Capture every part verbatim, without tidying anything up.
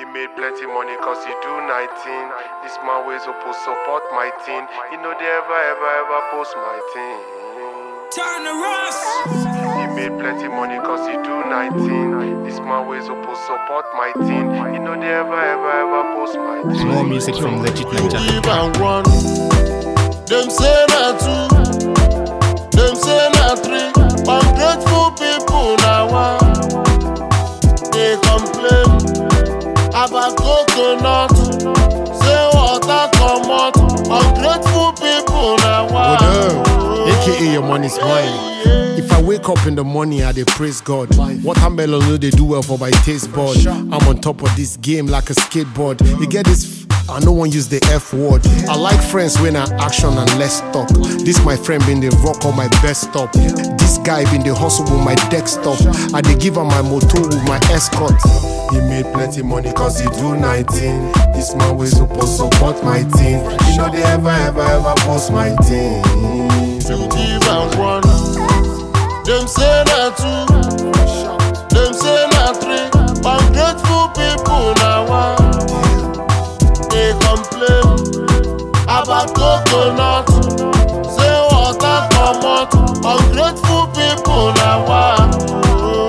He made plenty money cause he do nineteen. This man way supposed support my team. He know they ever, ever, ever post my team. Turn the Ross. He made plenty money cause he do nineteen. This man way supposed support my team. He know they ever, ever, ever post my team. More music from Legit Niger. Give and one. Them say na two. Them say na three. Ungrateful people now one. They complain about coconut. Say water come out. Ungrateful people now one. A K A your money's mine. If I wake up in the morning, I dey praise God. Watermelon no they do well for my taste bud. I'm on top of this game like a skateboard. You get this? I no one use the F word. I like friends when I action and less talk. This my friend been the rock on my best stop. This guy been the hustle with my desktop. I dey give her my motor with my escort. He made plenty money cause he do nineteen. This man way supposed support my team. You know they ever ever ever post my team. Give and one. Them say na two. Them say na three. Ungrateful people now one. They complain about coconut. Say water come out. Ungrateful people now one.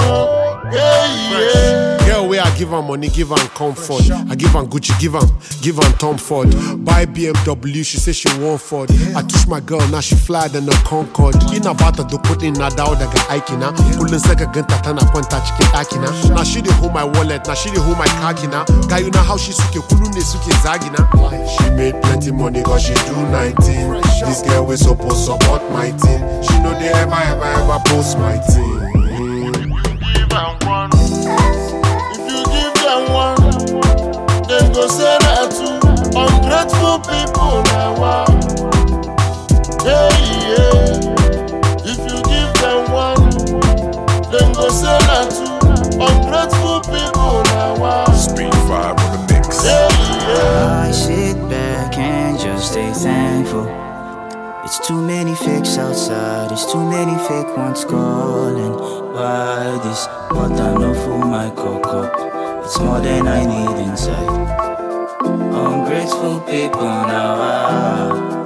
Yeah, yeah. Girl where I give her money, give her comfort. I give her Gucci, give her, give her Tom Ford. Buy B M W, she say she want Ford. I touch my girl, now she fly than a Concorde. In a bata do put in a down that get aikina. Pulling second gun tatana kwanta chicken akina. Now she dey hold my wallet, now she dey hold my car kina. Guy you know how she suke kulune suke zagina. She made plenty money cause she do nineteen. This girl we supposed support my team. She know they ever ever ever post my team. Give and one. If you give them one, then go say that two. Ungrateful people now one. Yeah, yeah. If you give them one, then go say that two. Ungrateful people now one. Speed five on the mix. Yeah, yeah. I sit back and just stay thankful. It's too many fakes outside, it's too many fake ones calling. Why this? But I know for my cock up, it's more than I need inside. Ungrateful people now.